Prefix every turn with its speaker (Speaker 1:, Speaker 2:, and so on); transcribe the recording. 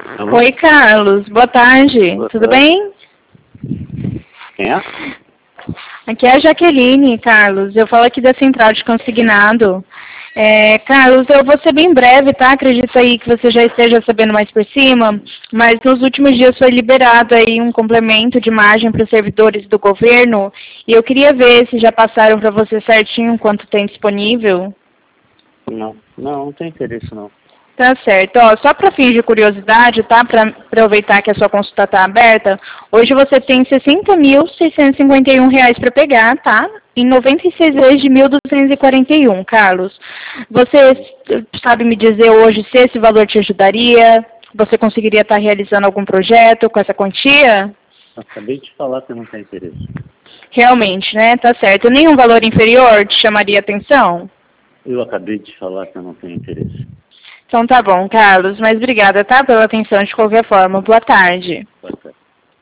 Speaker 1: Alô?
Speaker 2: Oi, Carlos. Boa tarde.
Speaker 1: Boa
Speaker 2: Tudo
Speaker 1: tarde.
Speaker 2: bem?
Speaker 1: Quem é?
Speaker 2: Aqui é a Jaqueline, Carlos. Eu falo aqui da Central de Consignado. Carlos, eu vou ser bem breve, tá? Acredito aí que você já esteja sabendo mais por cima, mas nos últimos dias foi liberado aí um complemento de margem para os servidores do governo e eu queria ver se já passaram para você certinho quanto tem disponível.
Speaker 1: Não tem interesse não.
Speaker 2: Tá certo. Ó, só para fins de curiosidade, tá? Para aproveitar que a sua consulta está aberta, hoje você tem R$ 60.651 para pegar, tá? Em 96 vezes de 1.241, Carlos. Você sabe me dizer hoje se esse valor te ajudaria? Você conseguiria estar realizando algum projeto com essa quantia?
Speaker 1: Acabei de falar que não tem interesse.
Speaker 2: Realmente, né? Tá certo. Nenhum valor inferior te chamaria atenção?
Speaker 1: Eu acabei de falar que eu não tenho interesse.
Speaker 2: Então tá bom, Carlos. Mas obrigada, tá? Pela atenção de qualquer forma. Boa tarde.
Speaker 1: Pode